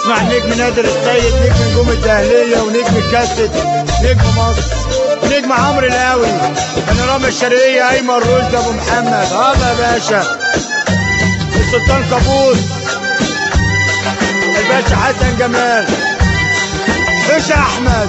اسمع النجم نادر السيد، نجم نجوم الدهلية ونجم الكاسيت، نجم مصر، نجم عمرو القاوي، بانوراما الشرقية، أيمن رشدي، أبو محمد، هابا يا باشا، السلطان كابوس، الباشا حسن جمال، حوشة أحمد،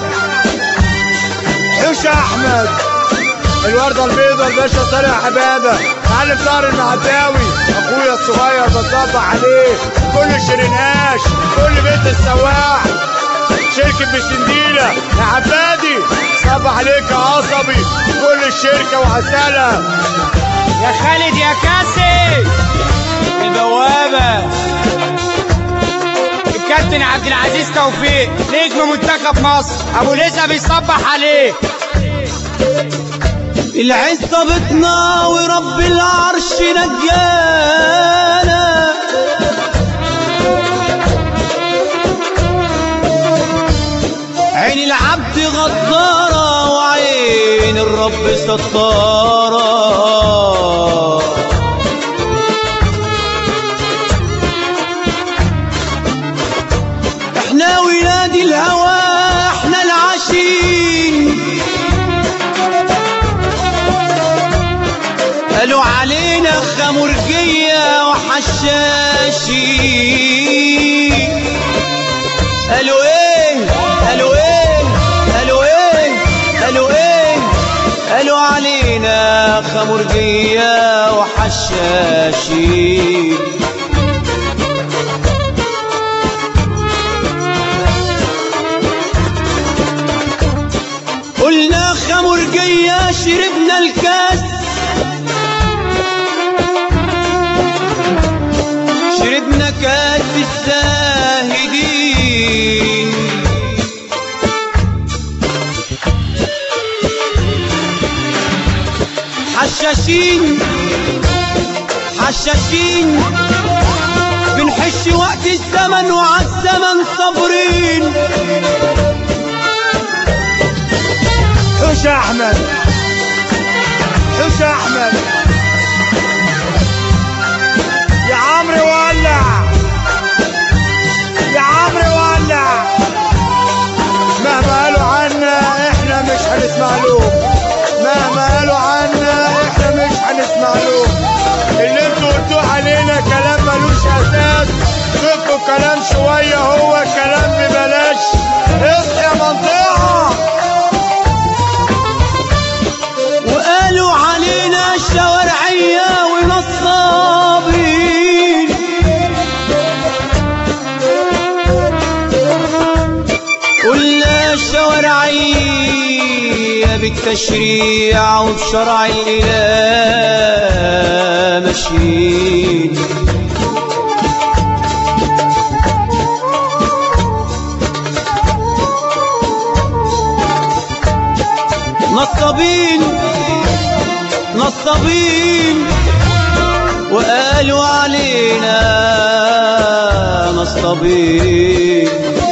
حوشة أحمد، الوردة البيضاء، الباشا طارق حبابة، معلم طاهر المعداوي، أخويا الصغير بصبح عليه، كل شريناش، كل بيت السواح، شركة بسنديلة يا عبادي، صبح عليك يا عصبي، كل الشركة وعسالة، يا خالد يا كاسي، البوابة، الكابتن عبد العزيز توفيق، نجم منتخب مصر، أبو لسه بيصبح عليه. العز طابتنا ورب العرش نجانا، عين العبد غدارة وعين الرب ستارة، احنا ولاد الهوى احنا العاشين، قالوا علينا خمرجية وحشاشي، قالوا ايه قالوا ايه قالوا ايه قالوا ايه قالوا علينا خمرجية وحشاشي، قلنا خمرجية شربنا الكاس، شربنا كاس الزاهدين، حشاشين حشاشين، بنحش وقت الزمن وعالزمن صابرين. حوشة أحمد، حوشة أحمد، يا عمرو ولع، يا عمرو ولع، مهما قالوا عنا احنا مش هنسمع لهم، مهما قالوا عنا احنا مش هنسمع لهم، اللي انتوا قلتوه علينا كلام ملوش اساس، صدقوا كلام شوية، هو كلام ببلاش، اصحى يا منطقة. وقالوا علينا شوارعية ونصابين، قلنا شوارعية بالتشريع وبشرع الإله ماشيين، نصابين نصابين، وقالوا علينا نصابين،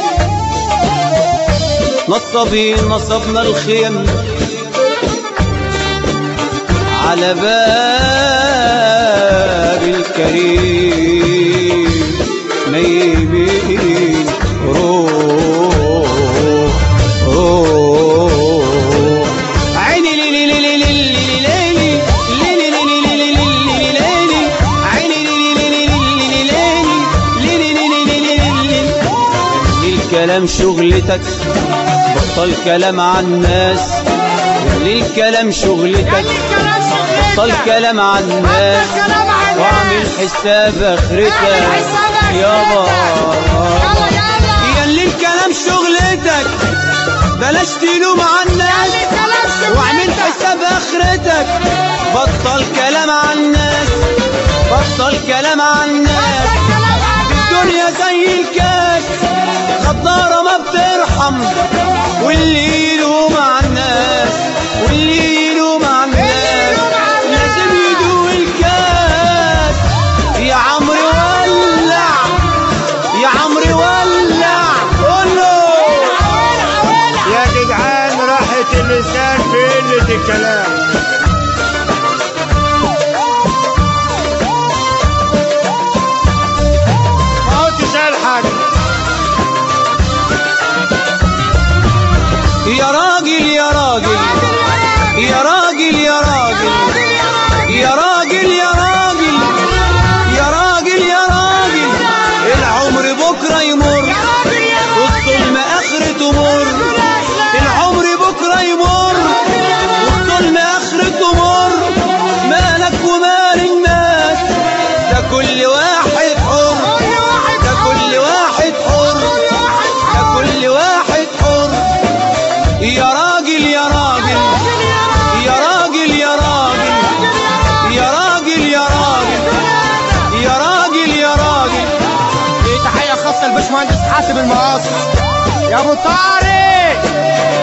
نصابين، نصبنا الخيم على باب الكريم، نايمين روح روح، عيني ليلي ليلي ليلي ليلي ليلي ليلي ليلي، عيني ليلي ليلي ليلي ليلي ليلي، الكلام شغلتك، بطل كلام عن الناس، للكلام شغلتك، بطل كلام عن الناس، واعمل حساب اخرتك يابا، يا اللي الكلام شغلتك، بلاش تلوم عن الناس، واعمل حساب اخرتك، بطل كلام عن الناس، بطل كلام عن الناس، الدنيا زي الكاس غدارة ما بترحم، واللي يلوم عن الناس، واللي يلوم عن الناس لازم يدوق الكاس. يا عمرو ولع، يا عمرو ولع، قوله يا جدعان راحة اللسان في قلة الكلام. ما قلتش الحاج، يا راجل يا راجل يا راجل يا راجل، العمر بكرة يمر والظلم آخرته مر، العمر بكرة يمر والظلم آخرته مر، مالك ومال الناس ده كل واحد حر، ده كل واحد حر، ده كل واحد حر. يا راجل يا راجل يا راجل يا راجل يا راجل يا راجل يا راجل يا راجل. تحية خاصة للباشمهندس حاتم المقاص يا ابو طارق.